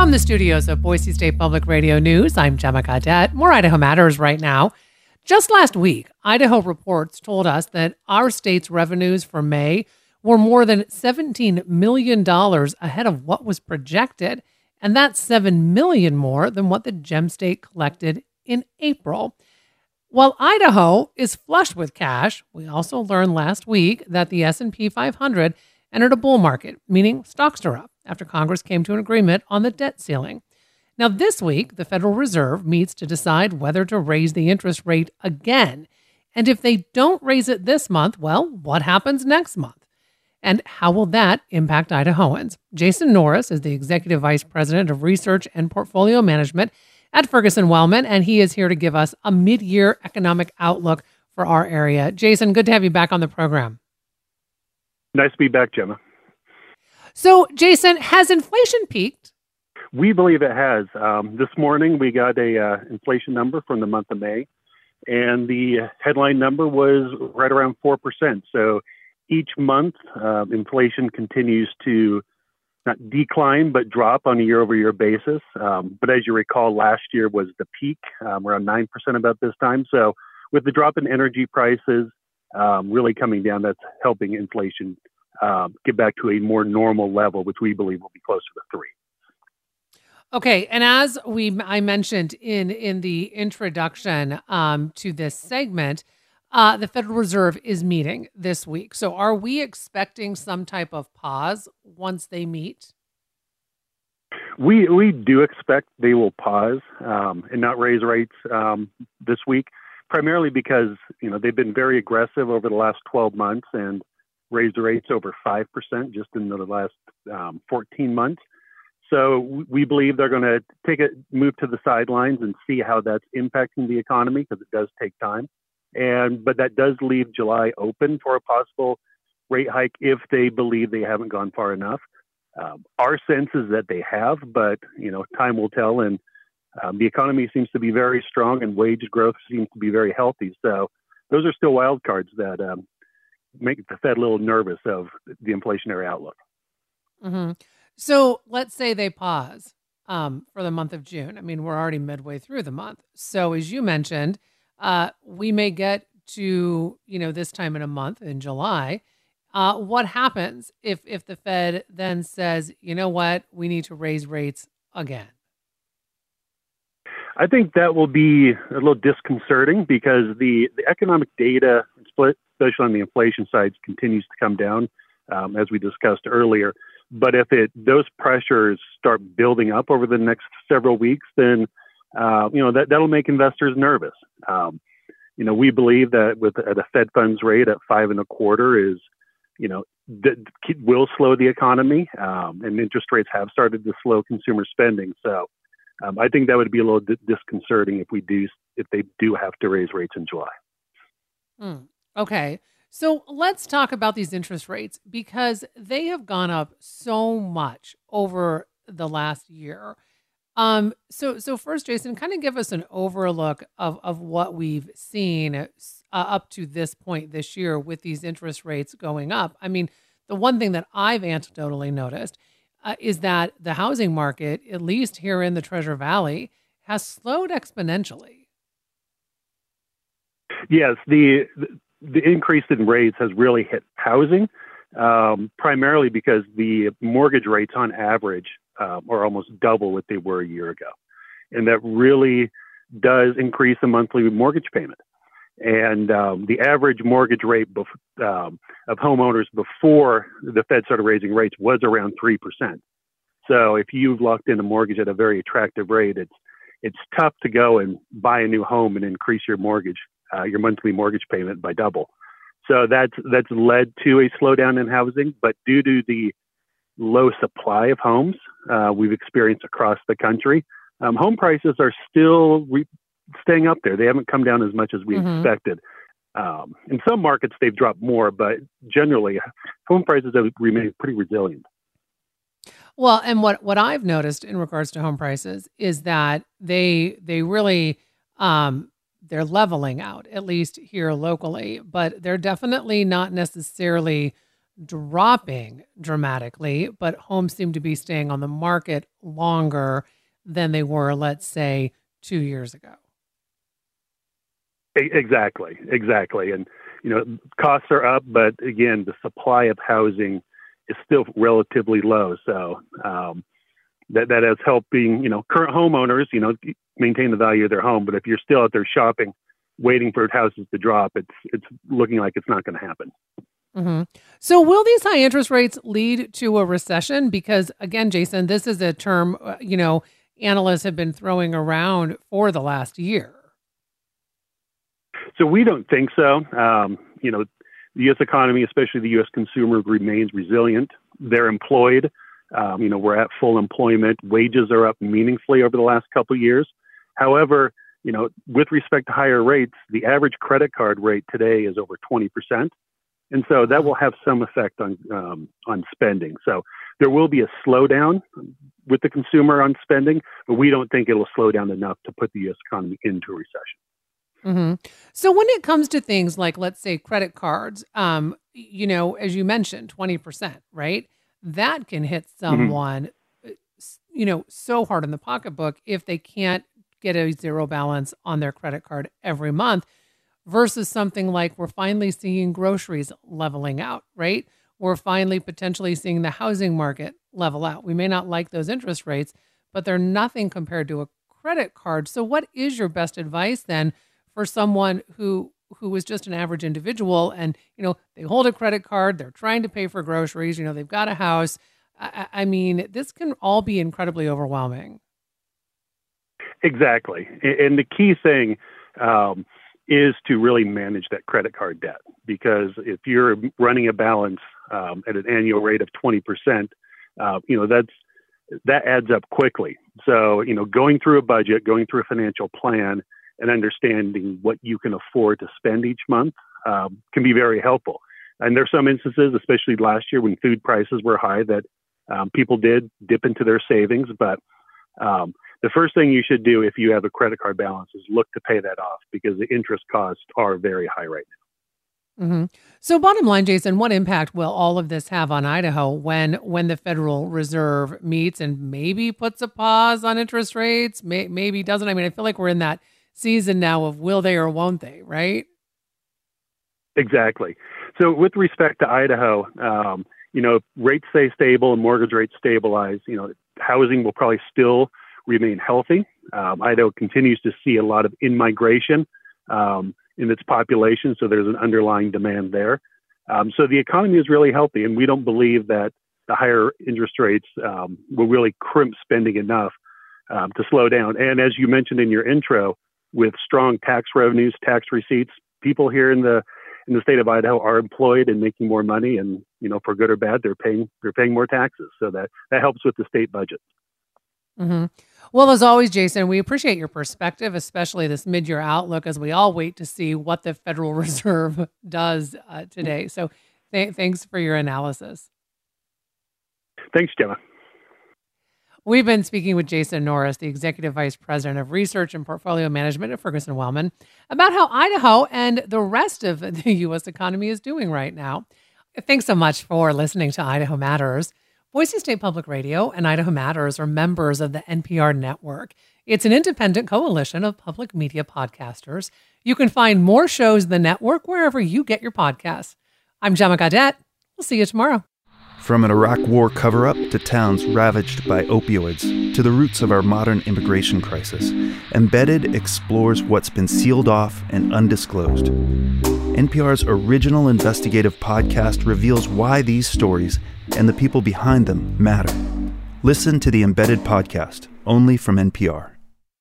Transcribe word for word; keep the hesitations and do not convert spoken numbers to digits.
From the studios of Boise State Public Radio News, I'm Gemma Cadet. More Idaho Matters right now. Just last week, Idaho Reports told us that our state's revenues for May were more than seventeen million dollars ahead of what was projected, and that's seven million dollars more than what the Gem State collected in April. While Idaho is flush with cash, we also learned last week that the S and P five hundred entered a bull market, meaning stocks are up after Congress came to an agreement on the debt ceiling. Now, this week, the Federal Reserve meets to decide whether to raise the interest rate again. And if they don't raise it this month, well, what happens next month? And how will that impact Idahoans? Jason Norris is the Executive Vice President of Research and Portfolio Management at Ferguson Wellman, and he is here to give us a mid-year economic outlook for our area. Jason, good to have you back on the program. Nice to be back, Gemma. So, Jason, has inflation peaked? We believe it has. Um, this morning, we got a uh, inflation number from the month of May, and the headline number was right around four percent. So each month, uh, inflation continues to not decline, but drop on a year-over-year basis. Um, but as you recall, last year was the peak, um, around nine percent about this time. So with the drop in energy prices um, really coming down, that's helping inflation um, get back to a more normal level, which we believe will be closer to three. Okay, and as we I mentioned in in the introduction um, to this segment, uh, the Federal Reserve is meeting this week. So, are we expecting some type of pause once they meet? We we do expect they will pause um, and not raise rates um, this week, primarily because you know they've been very aggressive over the last twelve months and raised the rates over five percent just in the last um, fourteen months. So we believe they're going to take a move to the sidelines and see how that's impacting the economy, because it does take time. And but that does leave July open for a possible rate hike if they believe they haven't gone far enough. Um, our sense is that they have, but you know, time will tell. And um, the economy seems to be very strong, and wage growth seems to be very healthy. So those are still wild cards that um, make the Fed a little nervous of the inflationary outlook. Mm-hmm. So let's say they pause um, for the month of June. I mean, we're already midway through the month. So as you mentioned, uh, we may get to, you know, this time in a month in July. Uh, what happens if, if the Fed then says, you know what, we need to raise rates again? I think that will be a little disconcerting because the, the economic data, especially on the inflation side, continues to come down, um, as we discussed earlier. But if it those pressures start building up over the next several weeks, then uh, you know that that'll make investors nervous. Um, you know, we believe that with at a Fed funds rate at five and a quarter is, you know, that will slow the economy, um, and interest rates have started to slow consumer spending. So um, I think that would be a little di- disconcerting if we do if they do have to raise rates in July. Mm, okay. So let's talk about these interest rates, because they have gone up so much over the last year. Um, so, so first, Jason, kind of give us an overlook of, of what we've seen uh, up to this point this year with these interest rates going up. I mean, the one thing that I've anecdotally noticed uh, is that the housing market, at least here in the Treasure Valley, has slowed exponentially. Yes, the, the The increase in rates has really hit housing, um, primarily because the mortgage rates on average um, are almost double what they were a year ago. And that really does increase the monthly mortgage payment. And um, the average mortgage rate bef- um, of homeowners before the Fed started raising rates was around three percent. So if you've locked in a mortgage at a very attractive rate, it's it's tough to go and buy a new home and increase your mortgage Uh, your monthly mortgage payment by double. So that's that's led to a slowdown in housing. But due to the low supply of homes uh, we've experienced across the country, um, home prices are still re- staying up there. They haven't come down as much as we mm-hmm. expected. Um, in some markets, they've dropped more, but generally, home prices have remained pretty resilient. Well, and what, what I've noticed in regards to home prices is that they they really um, they're leveling out, at least here locally, but they're definitely not necessarily dropping dramatically, but homes seem to be staying on the market longer than they were, let's say, two years ago. Exactly, exactly. And, you know, costs are up, but again, the supply of housing is still relatively low. So um, that, that has helped being, you know, current homeowners, you know, maintain the value of their home. But if you're still out there shopping, waiting for houses to drop, it's it's looking like it's not going to happen. Mm-hmm. So will these high interest rates lead to a recession? Because again, Jason, this is a term, uh, you know, analysts have been throwing around for the last year. So we don't think so. Um, you know, the U S economy, especially the U S consumer, remains resilient. They're employed. Um, you know, we're at full employment. Wages are up meaningfully over the last couple of years. However, you know, with respect to higher rates, the average credit card rate today is over twenty percent. And so that will have some effect on um, on spending. So there will be a slowdown with the consumer on spending, but we don't think it'll slow down enough to put the U S economy into a recession. Mm-hmm. So when it comes to things like, let's say, credit cards, um, you know, as you mentioned, twenty percent, right? That can hit someone, mm-hmm. you know, so hard in the pocketbook if they can't get a zero balance on their credit card every month versus something like we're finally seeing groceries leveling out, right? We're finally potentially seeing the housing market level out. We may not like those interest rates, but they're nothing compared to a credit card. So what is your best advice then for someone who who is just an average individual and, you know, they hold a credit card, they're trying to pay for groceries, you know, they've got a house. I, I mean, this can all be incredibly overwhelming. Exactly. And the key thing um, is to really manage that credit card debt, because if you're running a balance um, at an annual rate of twenty percent, uh, you know, that's that adds up quickly. So, you know, going through a budget, going through a financial plan, and understanding what you can afford to spend each month um, can be very helpful. And there's some instances, especially last year when food prices were high, that um, people did dip into their savings. But um, the first thing you should do if you have a credit card balance is look to pay that off, because the interest costs are very high right now. Mm-hmm. So bottom line, Jason, what impact will all of this have on Idaho when when the Federal Reserve meets and maybe puts a pause on interest rates, may, maybe doesn't? I mean, I feel like we're in that season now of will they or won't they, right? Exactly. So with respect to Idaho, um, you know, rates stay stable and mortgage rates stabilize, you know, housing will probably still remain healthy. Um, Idaho continues to see a lot of in-migration um, in its population, so there's an underlying demand there. Um, so the economy is really healthy, and we don't believe that the higher interest rates um, will really crimp spending enough um, to slow down. And as you mentioned in your intro, with strong tax revenues, tax receipts, people here in the in the state of Idaho are employed and making more money, and you know, for good or bad, they're paying they're paying more taxes. So that that helps with the state budget. Mm-hmm. Well, as always, Jason, we appreciate your perspective, especially this mid-year outlook, as we all wait to see what the Federal Reserve does uh, today. So, th- thanks for your analysis. Thanks, Gemma. We've been speaking with Jason Norris, the Executive Vice President of Research and Portfolio Management at Ferguson Wellman, about how Idaho and the rest of the U S economy is doing right now. Thanks so much for listening to Idaho Matters. Boise State Public Radio and Idaho Matters are members of the N P R network. It's an independent coalition of public media podcasters. You can find more shows in the network wherever you get your podcasts. I'm Gemma Gaudette. We'll see you tomorrow. From an Iraq War cover-up to towns ravaged by opioids to the roots of our modern immigration crisis, Embedded explores what's been sealed off and undisclosed. N P R's original investigative podcast reveals why these stories and the people behind them matter. Listen to the Embedded podcast, only from N P R.